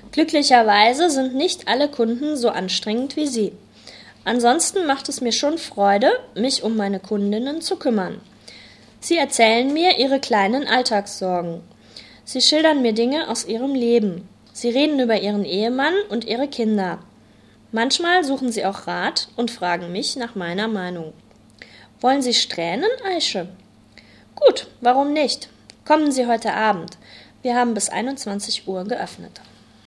Glücklicherweise sind nicht alle Kunden so anstrengend wie Sie. Ansonsten macht es mir schon Freude, mich um meine Kundinnen zu kümmern. Sie erzählen mir ihre kleinen Alltagssorgen. Sie schildern mir Dinge aus ihrem Leben. Sie reden über ihren Ehemann und ihre Kinder. Manchmal suchen sie auch Rat und fragen mich nach meiner Meinung. Wollen Sie Strähnen, Aische? Gut, warum nicht? Kommen Sie heute Abend. Wir haben bis 21 Uhr geöffnet.